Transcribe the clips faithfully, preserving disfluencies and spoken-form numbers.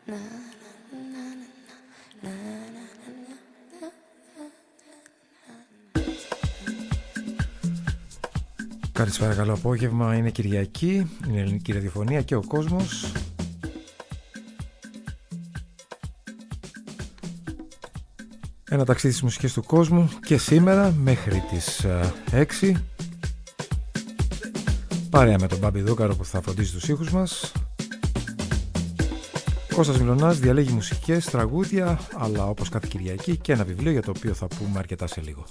Καλησπέρα, καλό απόγευμα. Είναι Κυριακή, είναι ελληνική ραδιοφωνία και ο κόσμος. Ένα ταξίδι στις μουσικές του κόσμου και σήμερα μέχρι τις έξι. Παρέα με τον Μπάμπη Δούκαρο που θα φροντίζει τους ήχους μας. Κώστας Μιλωνάς διαλέγει μουσικές, τραγούδια, αλλά όπως κάθε Κυριακή και ένα βιβλίο για το οποίο θα πούμε αρκετά σε λίγο.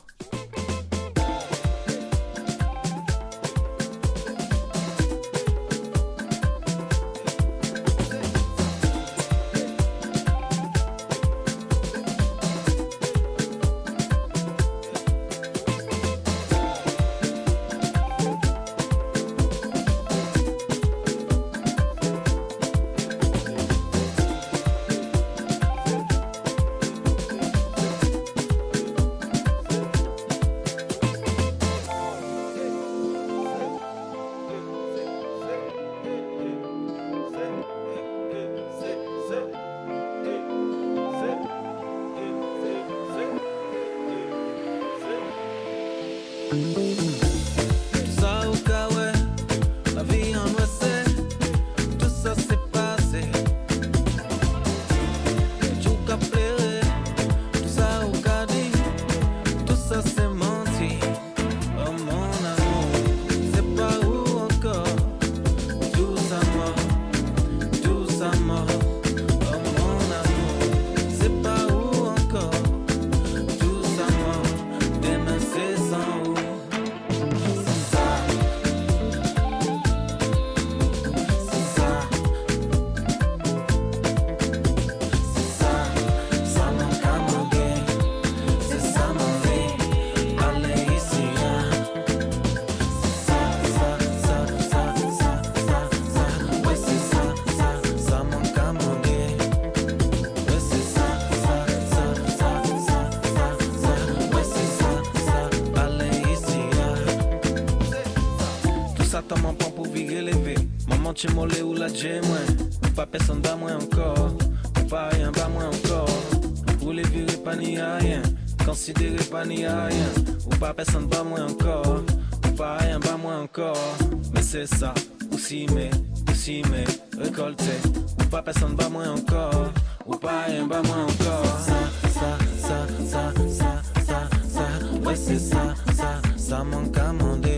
Chez mollet ou la j'ai moins, pas personne bas moi encore, pas rien bas moi encore. Vous les virez pas ni à rien, considérez pas ni à rien, ou pas personne bas moi encore, pas rien bas moi encore. Mais c'est ça, aussi mais, aussi mais, récolté, ou pas personne bas moi encore, ou pas rien bas moi encore. Ça, ça, ça, ça, ça, ça, ça, ouais c'est ça, ça, ça manque à mander.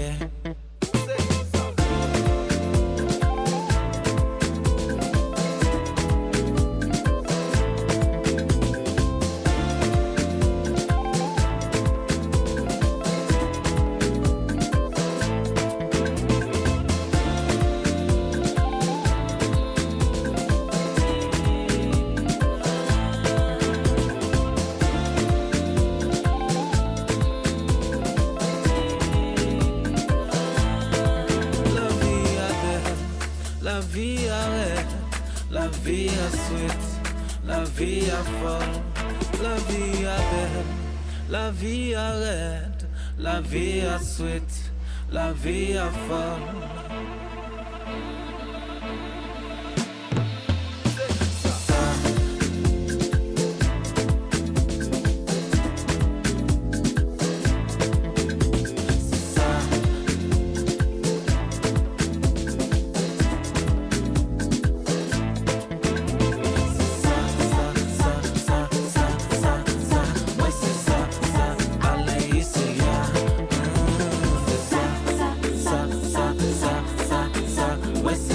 La vie arrête, la vie a sweet, la vie a folle. West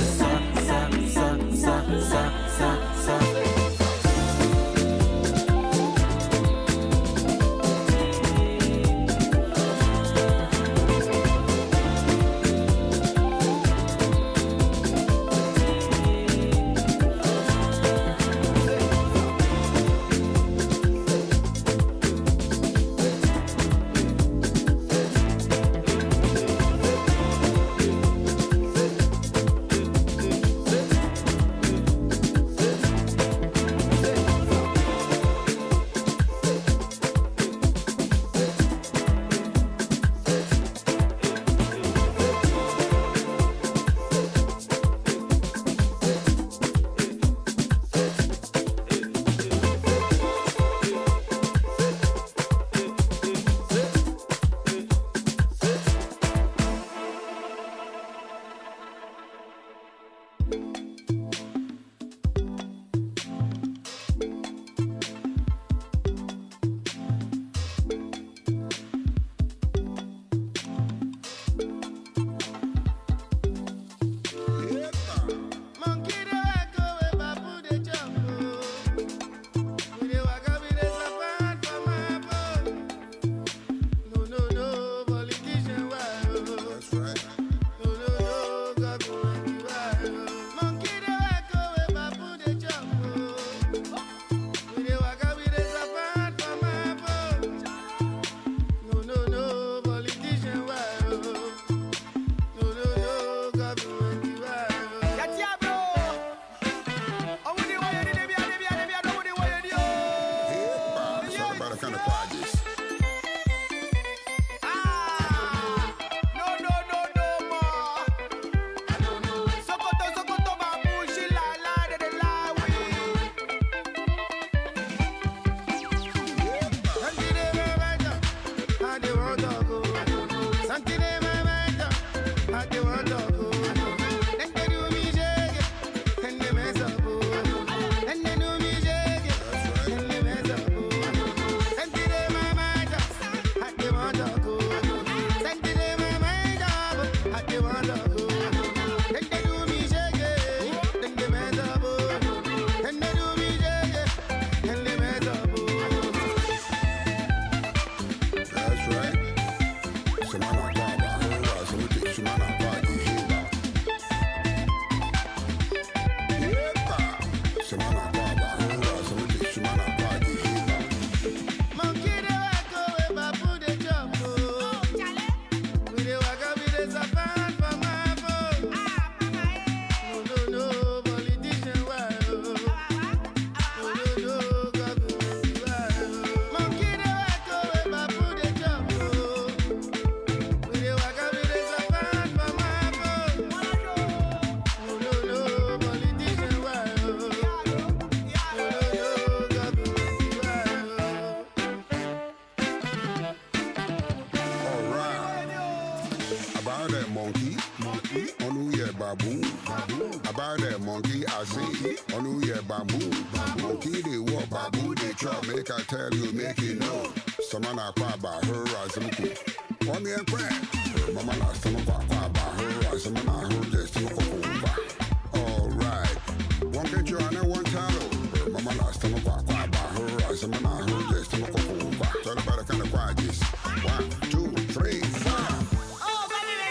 monkey, monkey. On who yeah baboon, baboon. About that monkey I see. On who yeah baboon, baboon. Monkey they walk, baboon they chop. Make I tell you, make it know. Someone I cry about her as a cool. Want me and crack. Mama last time I cry about her as a man. I heard this to go. All right. One get you on one time. Mama last time I cry about her as a man. I heard this to go. Tell about the kind of quiet this. One, two, three, four. Oh,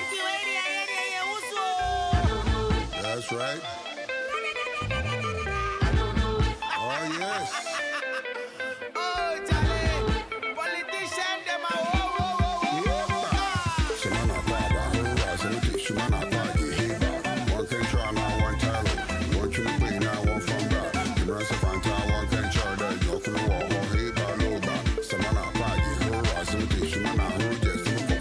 that's right. Oh, yes. Oh, Charlie. Politician, them are oh, oh, oh, oh. Semana Baba, Hura, Semiti, Semana Bagi, Hiba. One can try now, one tell. One to be now, one from that. You know, it's a fanta, one can try that. You can walk, or Hiba, Loba. Semana Bagi, Hura, Semiti, Semana Hura,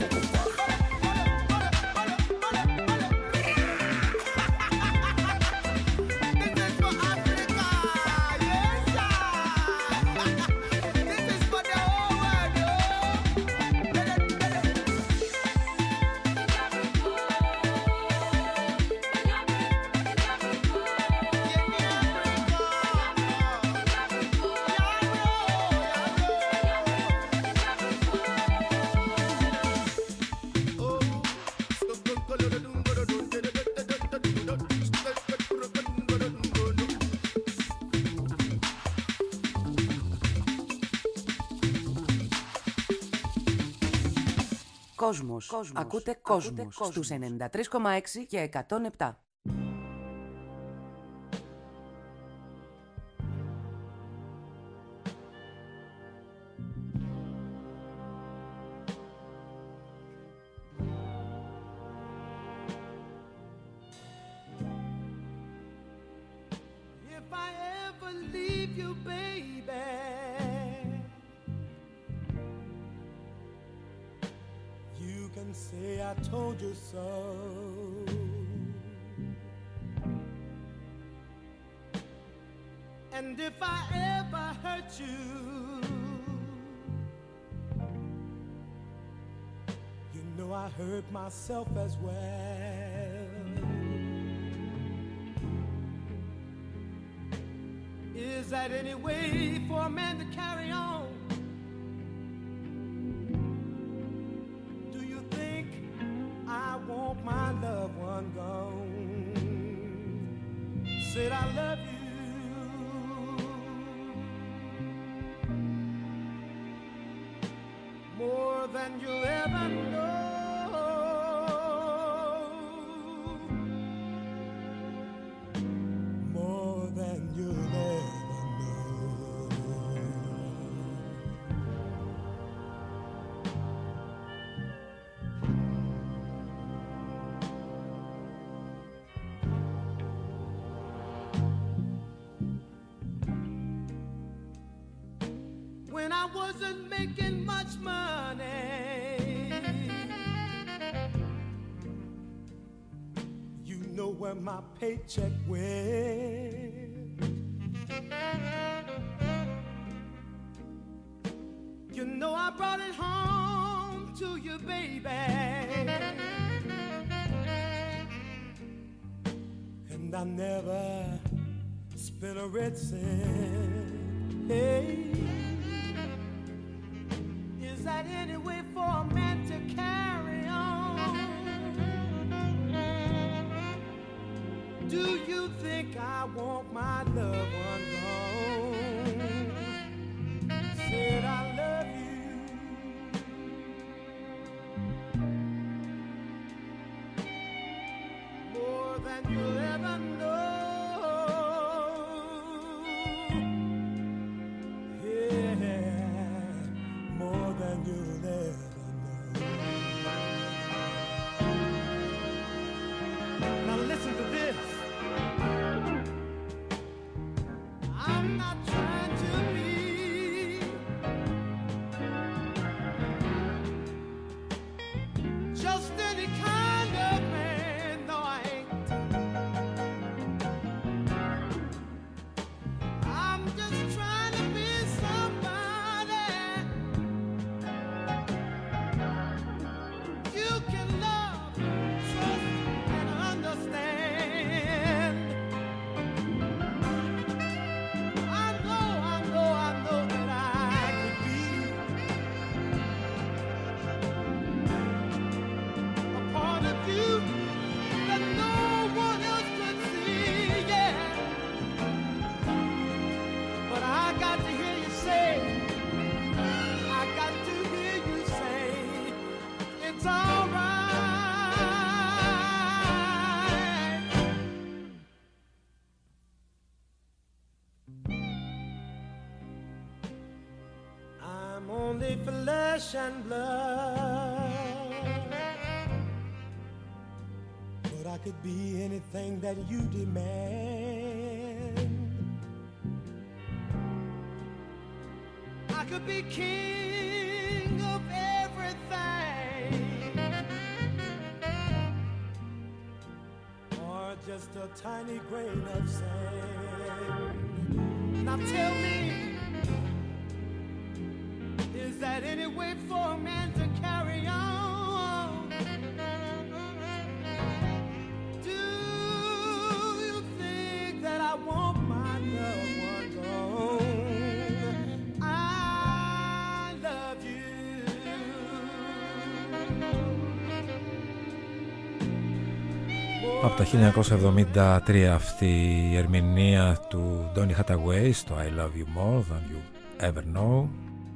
Κόσμος. Κόσμος. Ακούτε Κόσμος στους ενενήντα τρία κόμμα έξι και εκατόν επτά. If I ever leave you, baby, you can say I told you so. And if I ever hurt you, you know I hurt myself as well. Is that any way for a man to carry on? Do you think I want my loved one gone? Said I love you more than you'll ever know. More than you'll ever know. When I wasn't making much money, you know where my paycheck went. You know I brought it home to you, baby, and I never spent a red cent. Hey, is that any way for a man to carry on? Do you think I want my loved one gone? Said I love you more than you'll ever know. Yeah, more than you'll ever know. Now listen to this. I'm not trying to be just any kind of man, no I ain't. only flesh and blood, but I could be anything that you demand. I could be king of everything, or just a tiny grain of sand. Now tell me, is that any way for a man to carry on? Do you think that I want my loved one gone? I love you. Από τα χίλια εννιακόσια εβδομήντα τρία αυτή η ερμηνεία του Donny Hathaway στο I Love You More Than You Ever Know,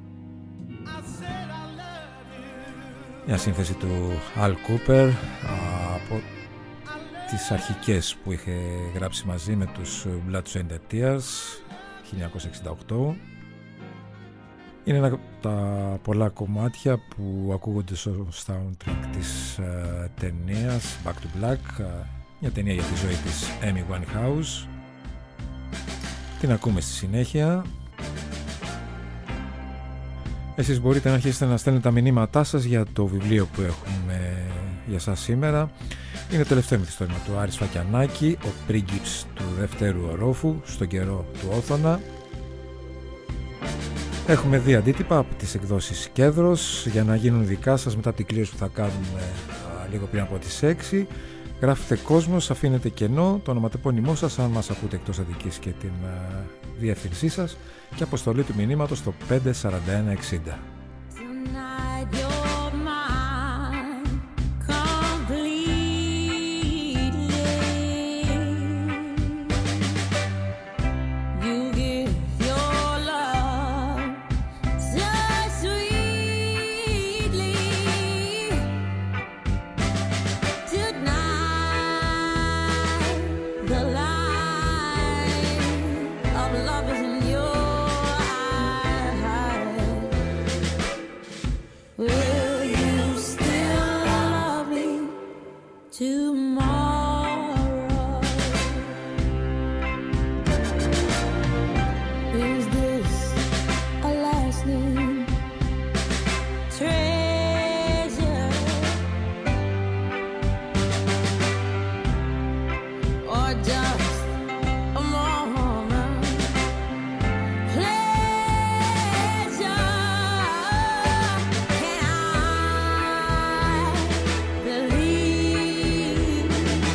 μια σύνθεση του Al Cooper από τις αρχικές που είχε γράψει μαζί με τους Blood Sweat and Tears χίλια εννιακόσια εξήντα οκτώ. Είναι ένα από τα πολλά κομμάτια που ακούγονται στο soundtrack της uh, ταινίας Back to Black, uh, μια ταινία για τη ζωή της Amy Winehouse. Την ακούμε στη συνέχεια. Εσείς μπορείτε να αρχίσετε να στέλνετε τα μηνύματά σας για το βιβλίο που έχουμε για σας σήμερα. Είναι το τελευταίο μυθιστόρημα του Άρη Σφακιανάκη, ο πρίγκιπς του δεύτερου ορόφου, στον καιρό του Όθωνα. Έχουμε δύο αντίτυπα από τις εκδόσεις Κέδρος για να γίνουν δικά σας μετά την κλήρωση που θα κάνουμε α, λίγο πριν από τις έξι. Γράφετε κόσμος, αφήνετε κενό, το ονοματεπώνυμό σας αν μας ακούτε εκτός Αττικής και την α, διεύθυνσή σας και αποστολή του μηνύματος στο πέντε σαράντα ένα εξήντα. Believe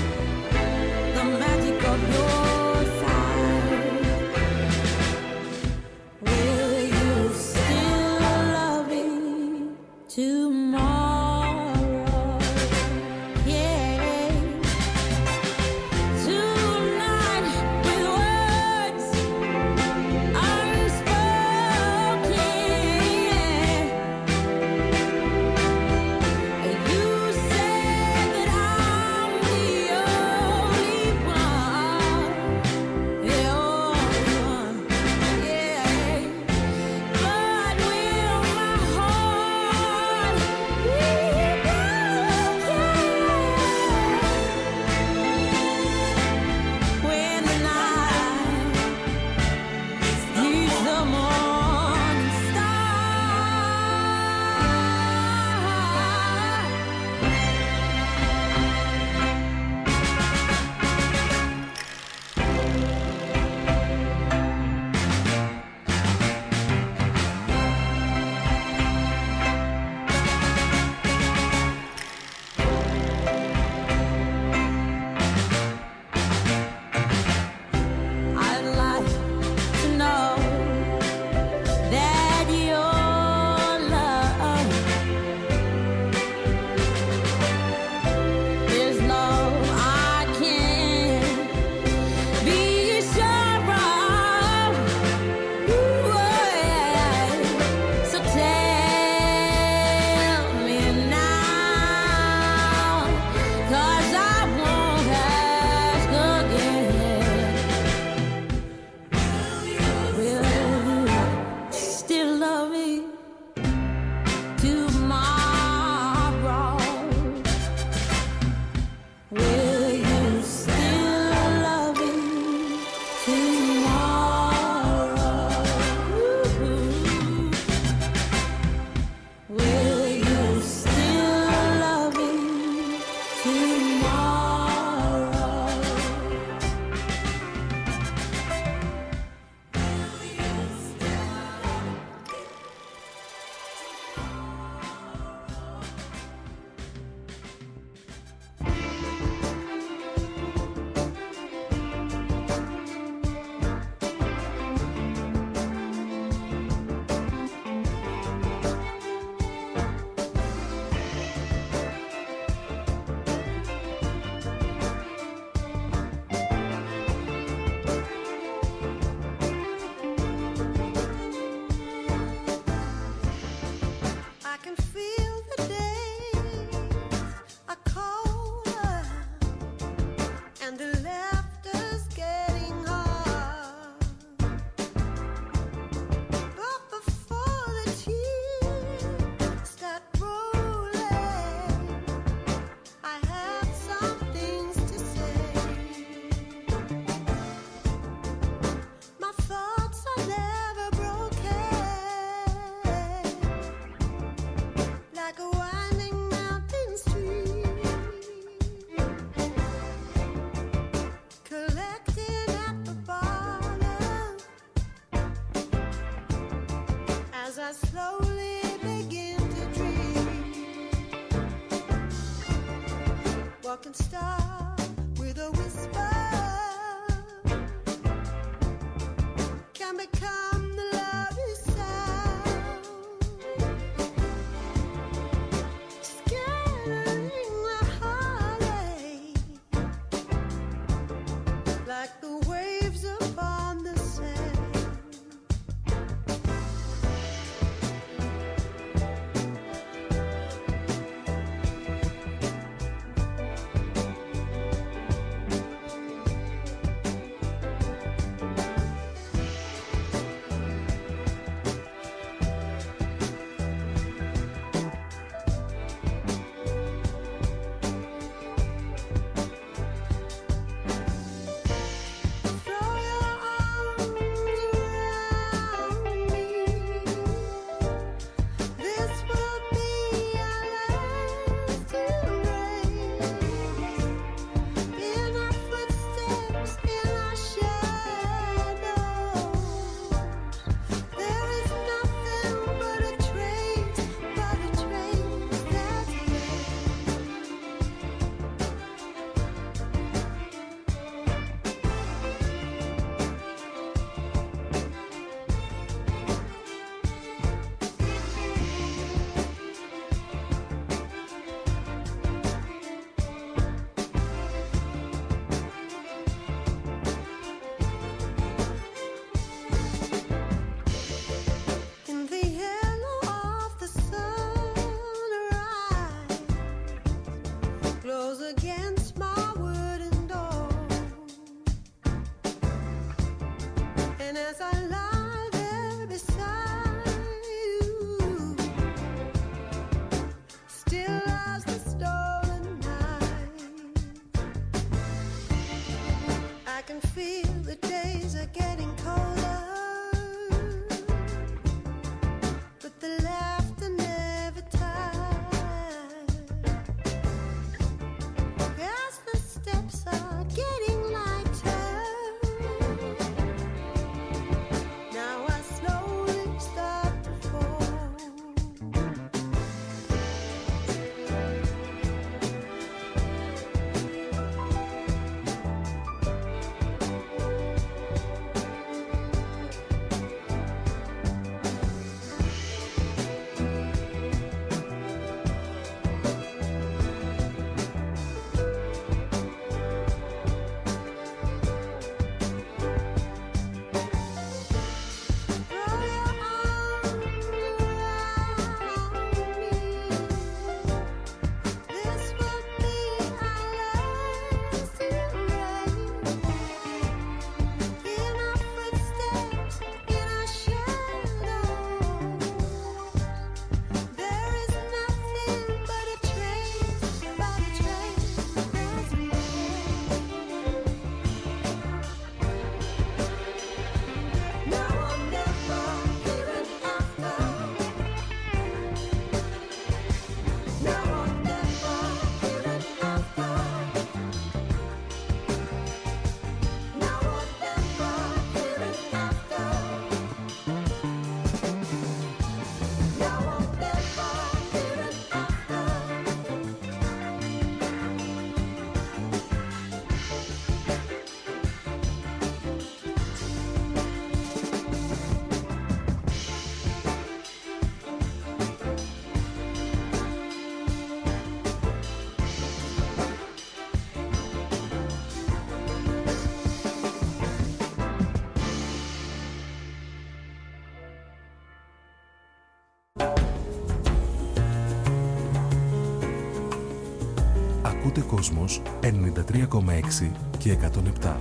Ακούτε Κόσμος ενενήντα τρία κόμμα έξι και εκατόν επτά.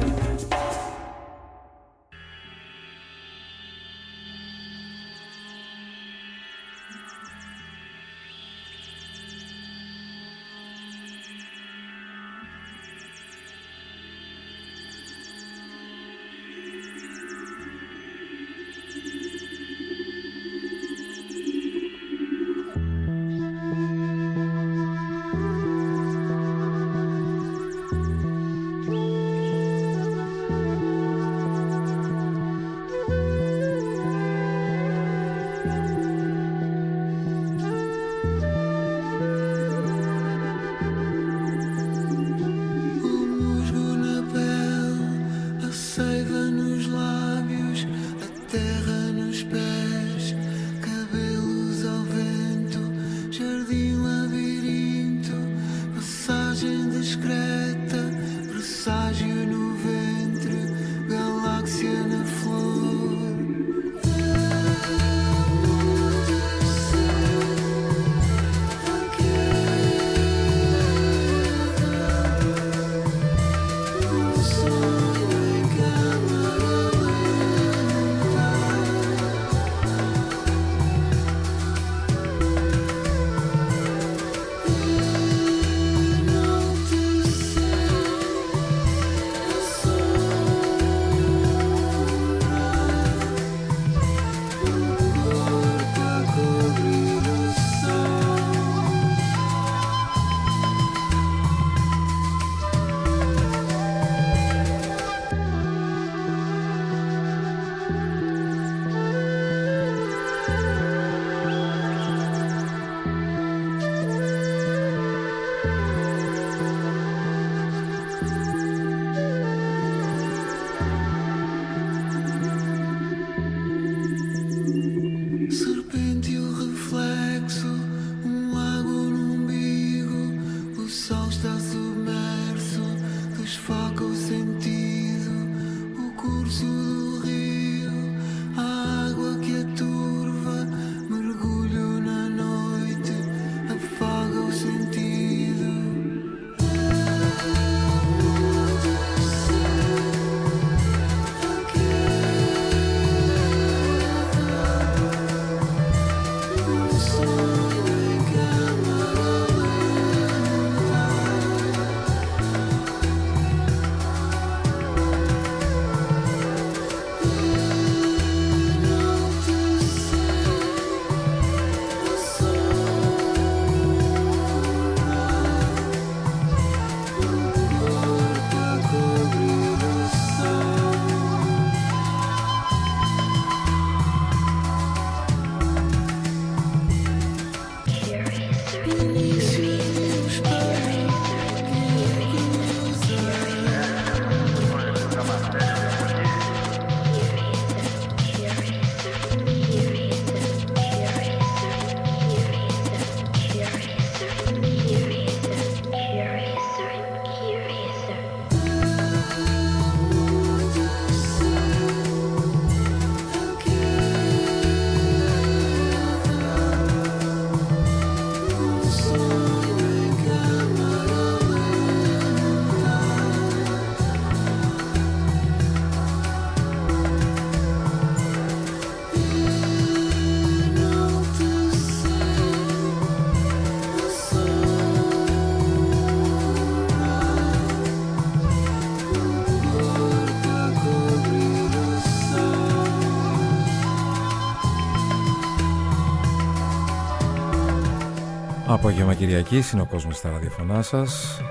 Απόγευμα Κυριακής, είναι ο κόσμος στα ραδιοφωνά σας.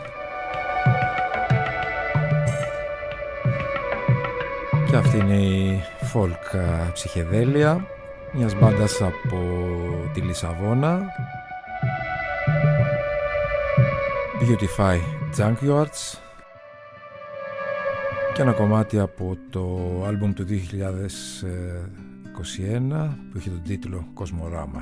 Και αυτή είναι η folk ψυχεδέλεια μιας μπάντας από τη Λισαβόνα, Beautify Junkyards, και ένα κομμάτι από το άλμπουμ του δύο χιλιάδες είκοσι ένα που είχε τον τίτλο Κοσμοράμα.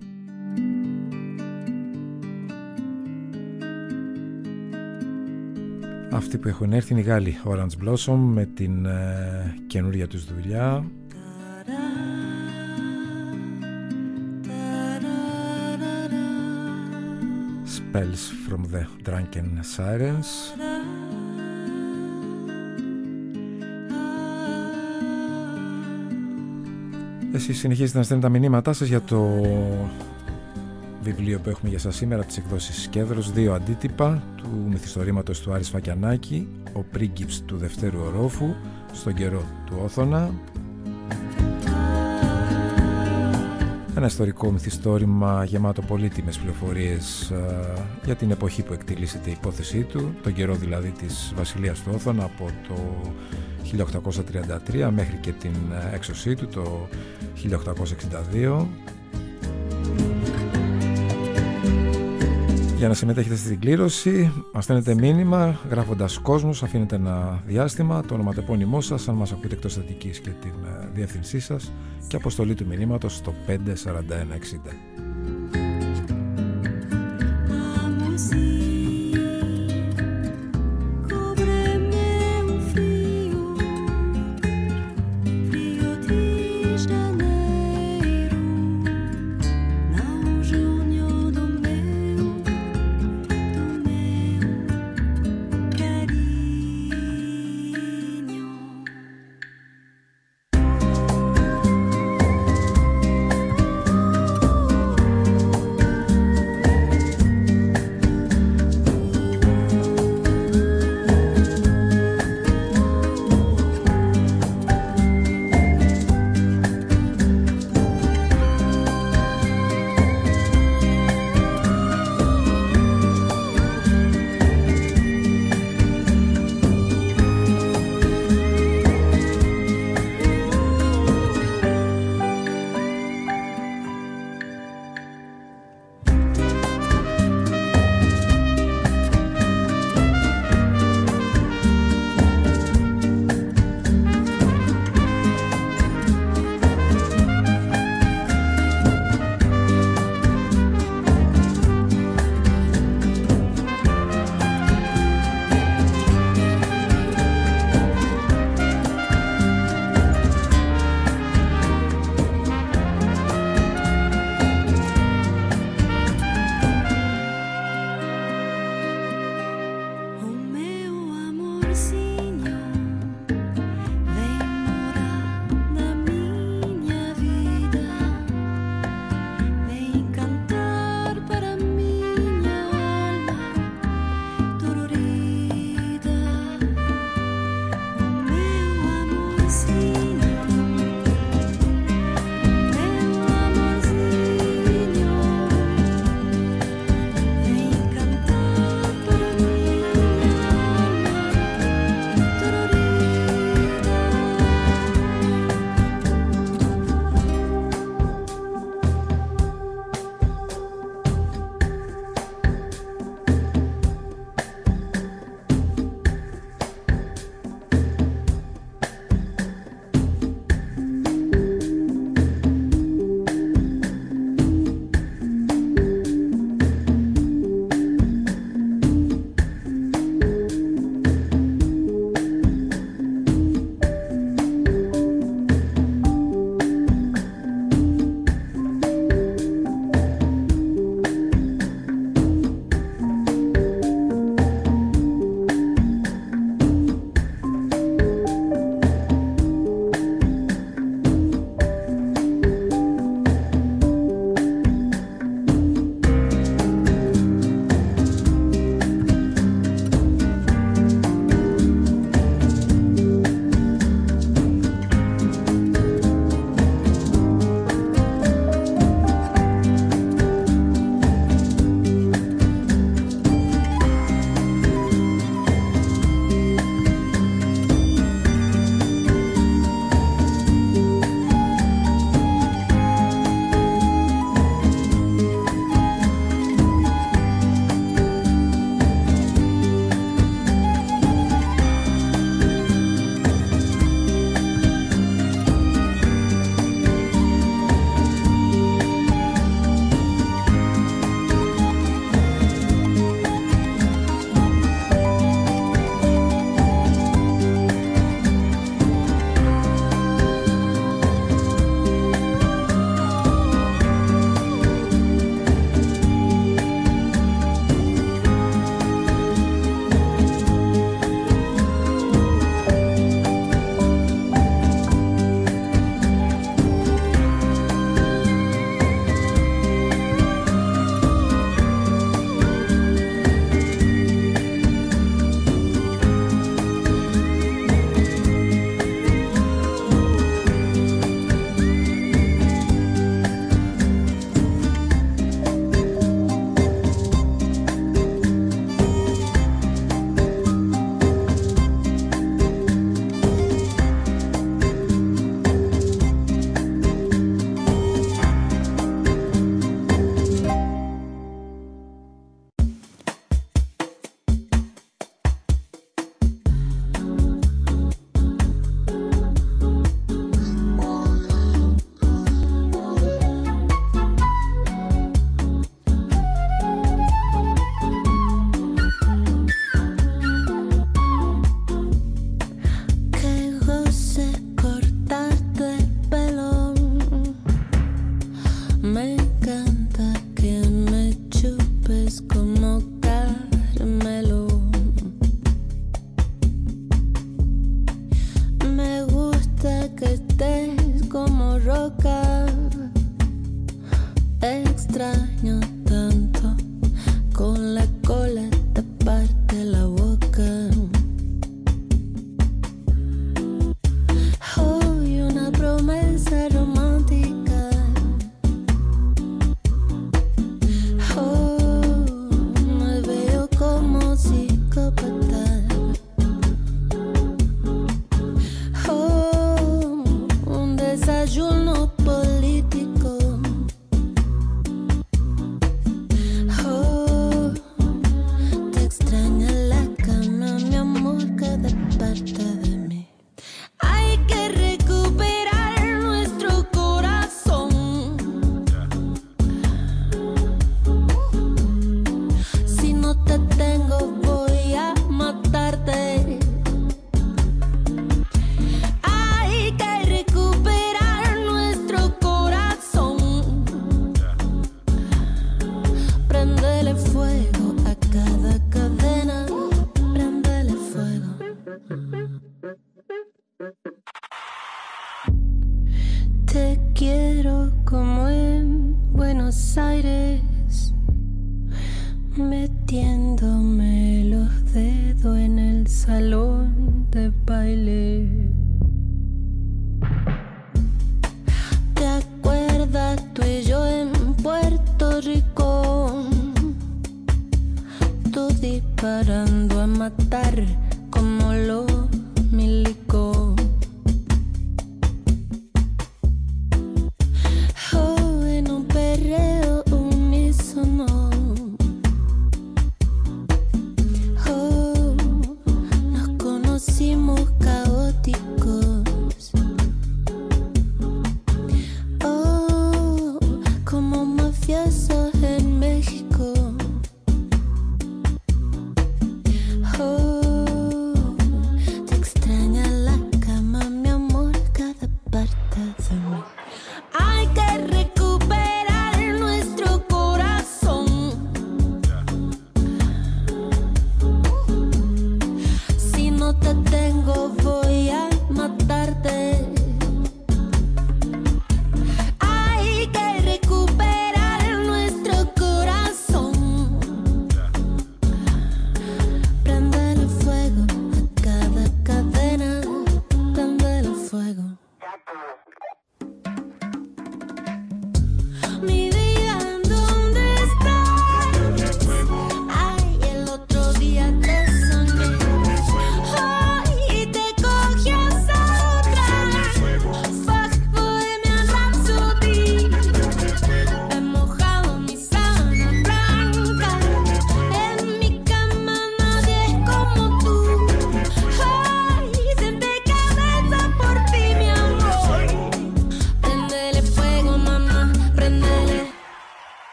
Αυτοί που έχουν έρθει είναι οι Γάλλοι Orange Blossom με την ε, καινούρια τους δουλειά Spells from the Drunken Sirens. Εσείς συνεχίζετε να στέλνετε τα μηνύματά σας για το βιβλίο που έχουμε για σας σήμερα, τις εκδόσεις Σκέδρος, δύο αντίτυπα του μυθιστορήματος του Άρη Σφακιανάκη, ο πρίγκιπς του Δευτέρου Ορόφου, στον καιρό του Όθωνα. Ένα ιστορικό μυθιστόρημα γεμάτο πολύτιμες πληροφορίες uh, για την εποχή που εκτελήσεται η υπόθεσή του, τον καιρό δηλαδή της βασιλείας του Όθωνα από το χίλια οκτακόσια τριάντα τρία μέχρι και την έξωσή του το χίλια οκτακόσια εξήντα δύο. Για να συμμετέχετε στην κλήρωση, μας στέλνετε μήνυμα γράφοντας κόσμος, αφήνετε ένα διάστημα, το ονοματεπώνυμό σας, αν μας ακούτε εκτός Αττικής, και την διεύθυνσή σας και αποστολή του μηνύματος στο πέντε σαράντα ένα εξήντα.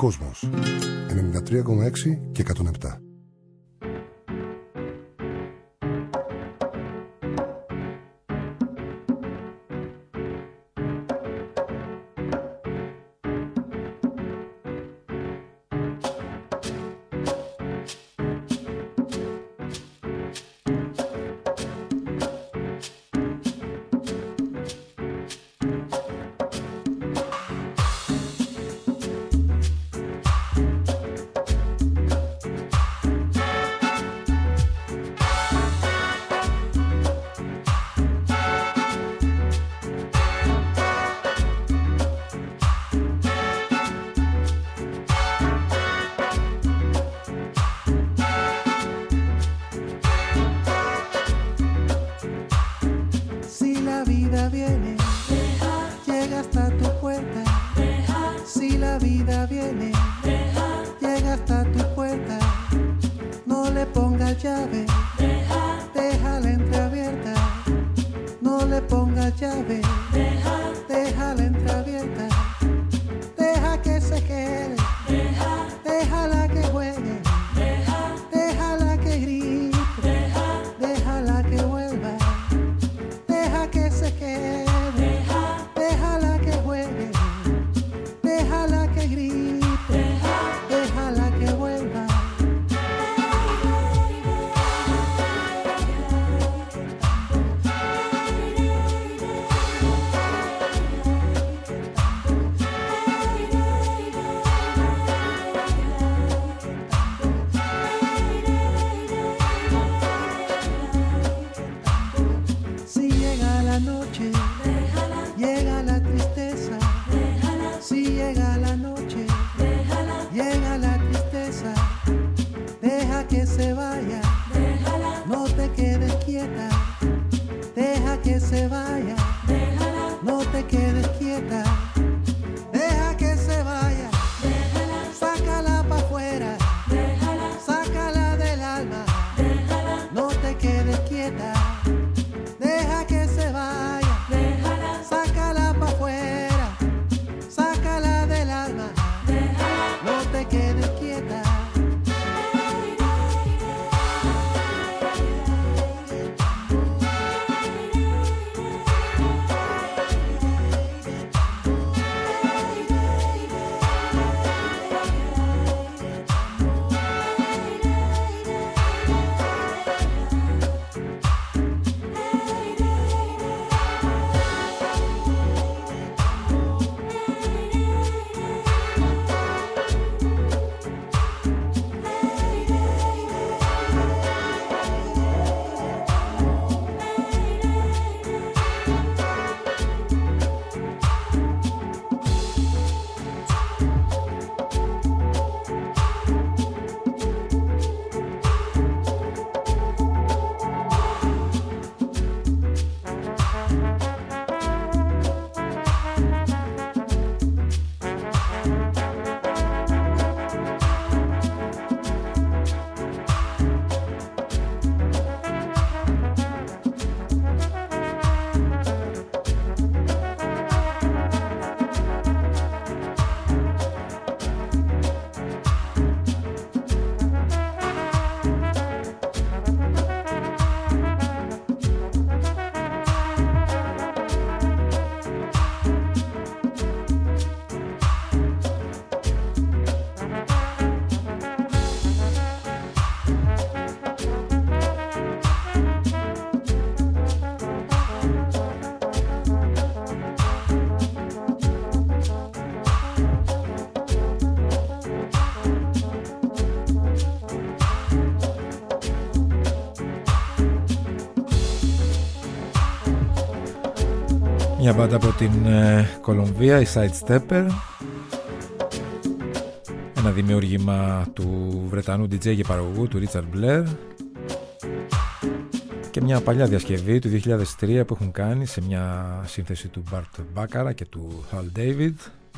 Κόσμος ενενήντα τρία κόμμα έξι και εκατόν επτά. Μια μπάντα από την ε, Κολομβία, η Sidestepper, ένα δημιούργημα του Βρετανού ντι τζέι και παραγωγού του Richard Blair και μια παλιά διασκευή του δύο χιλιάδες τρία που έχουν κάνει σε μια σύνθεση του Bart Bacharach και του Hal David.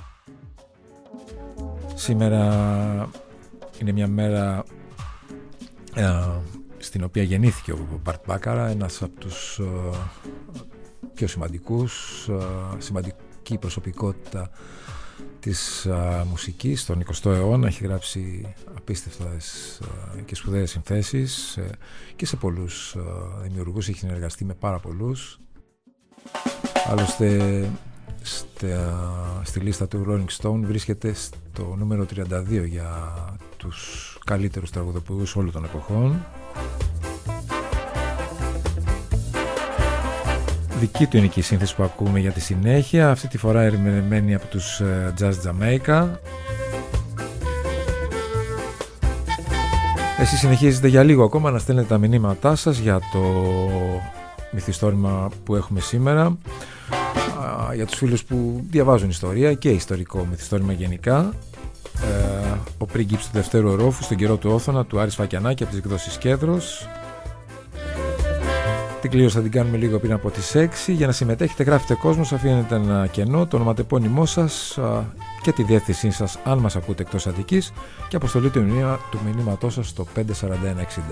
Σήμερα είναι μια μέρα ε, στην οποία γεννήθηκε ο Bart Bacharach, ένας από τους ε, πιο σημαντικούς, σημαντική προσωπικότητα της α, μουσικής στον εικοστό αιώνα. Έχει γράψει απίστευτες α, και σπουδαίες συνθέσεις ε, και σε πολλούς α, δημιουργούς, έχει συνεργαστεί με πάρα πολλούς. Άλλωστε στα, στη λίστα του Rolling Stone βρίσκεται στο νούμερο τριάντα δύο για τους καλύτερους τραγουδοποιούς όλων των εποχών. Δική του είναι και η σύνθεση που ακούμε για τη συνέχεια, αυτή τη φορά ερμηνευμένη από τους Jazz Jamaica. Εσείς συνεχίζετε για λίγο ακόμα να στέλνετε τα μηνύματά σας για το μυθιστόρημα που έχουμε σήμερα, για τους φίλους που διαβάζουν ιστορία και ιστορικό μυθιστόρημα γενικά. Ο πρίγκιπς του Δευτέρου Ορόφου στον καιρό του Όθωνα του Άρη Σφακιανάκη από τις εκδόσεις Κέδρος. Την κλήρωση θα την κάνουμε λίγο πριν από τις έξι. Για να συμμετέχετε γράφετε κόσμος, αφήνετε ένα κενό, το ονοματεπώνυμό σας και τη διεύθυνσή σας αν μας ακούτε εκτός Αττικής και αποστολή του, μηνύμα, του μηνύματός σας στο πέντε σαράντα ένα εξήντα.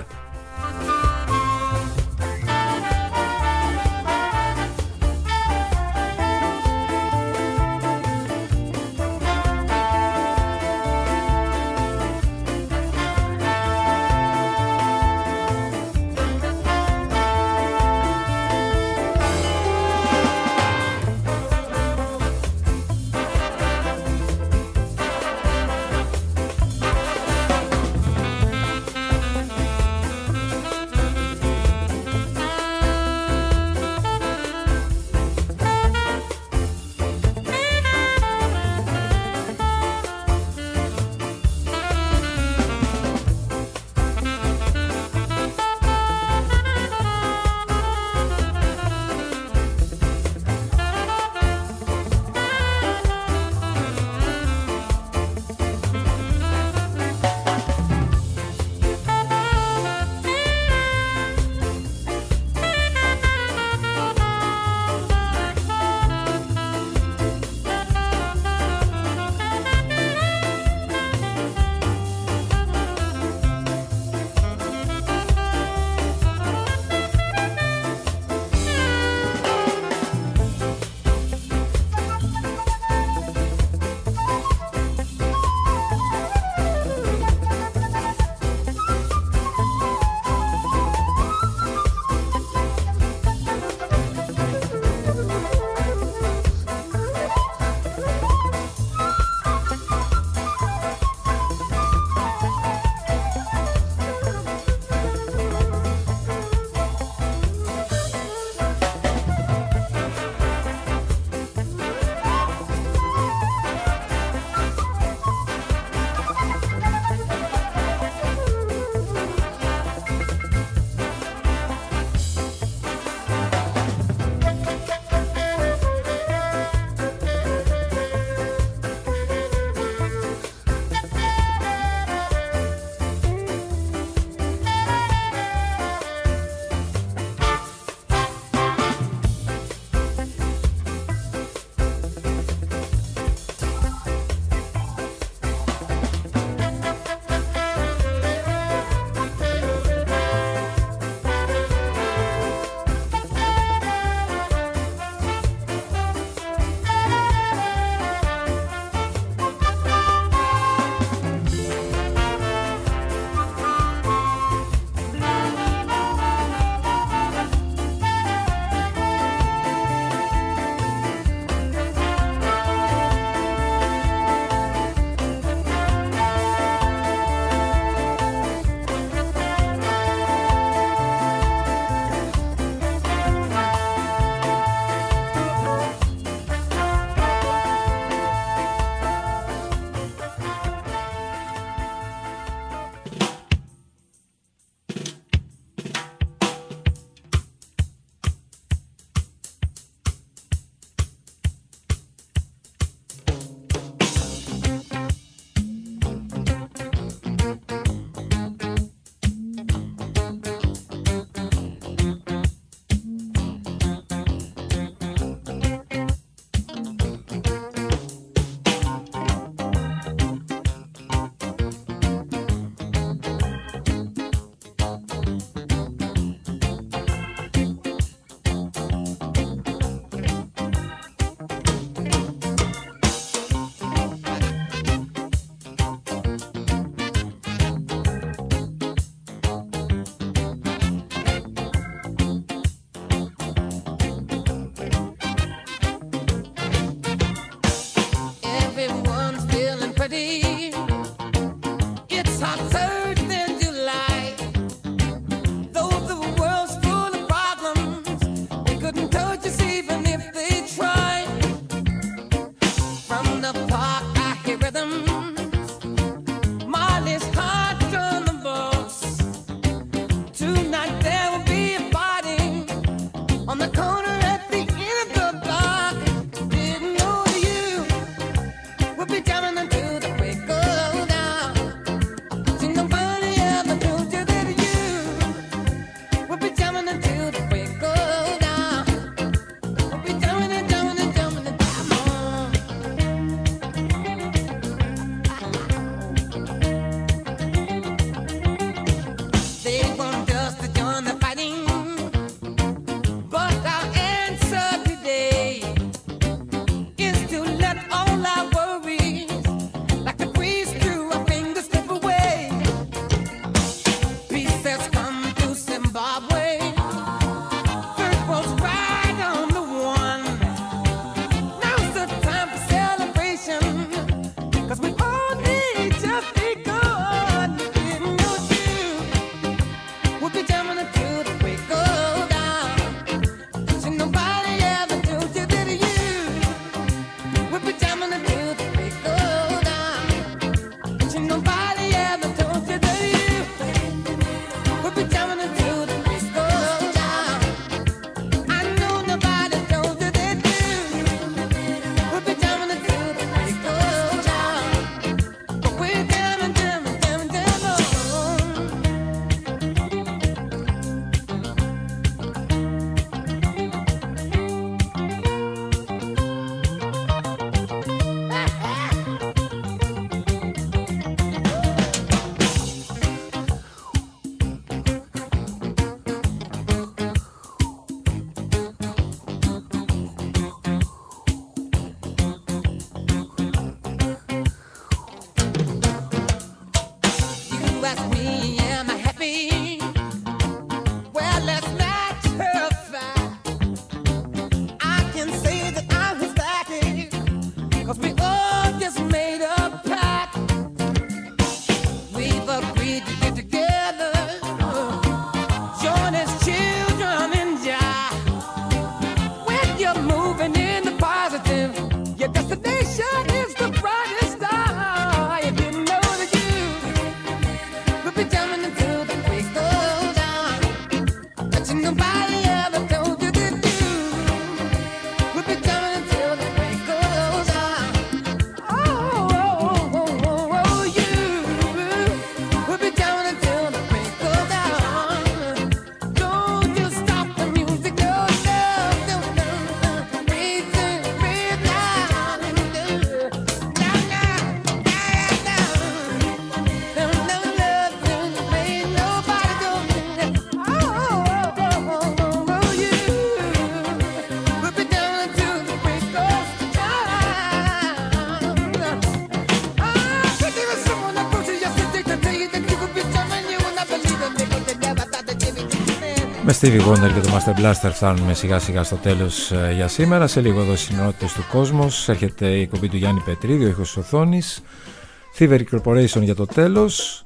Με Stevie Wonder και το Master Blaster φτάνουμε σιγά σιγά στο τέλος ε, για σήμερα. Σε λίγο εδώ στις συνότητες του κόσμος έρχεται η εκπομπή του Γιάννη Πετρίδη, ο ήχος της οθόνης, Thievery Corporation για το τέλος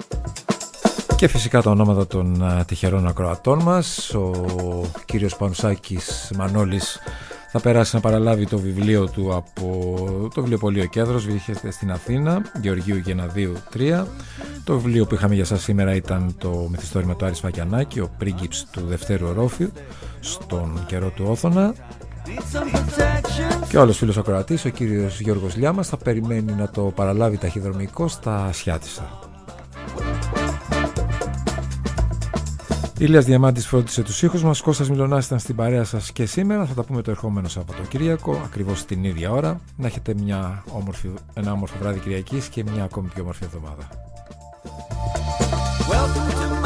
και φυσικά τα ονόματα των ε, τυχερών ακροατών μας. Ο κύριος Πανουσάκης Μανώλης θα περάσει να παραλάβει το βιβλίο του από το βιβλιοπωλείο Κέντρος, βρίσκεται στην Αθήνα, Γεωργίου Γεναδίου τρία. Το βιβλίο που είχαμε για σας σήμερα ήταν το μυθιστόρημα του Άρη Σφακιανάκη, ο πρίγκιπς του Δευτέρου Ορόφιου, στον καιρό του Όθωνα. Και ο άλλος φίλος ακροατής, ο κύριος Γιώργος Λιάμας, θα περιμένει να το παραλάβει ταχυδρομικό στα Ασιάτισσα. Ηλίας Διαμάντης φρόντισε τους ήχους μας, Κώστας Μιλωνάς ήταν στην παρέα σας και σήμερα. Θα τα πούμε το ερχόμενο Σαββατοκύριακο, ακριβώς την ίδια ώρα. Να έχετε μια όμορφη, ένα όμορφο βράδυ Κυριακής και μια ακόμη πιο όμορφη εβδομάδα. Welcome to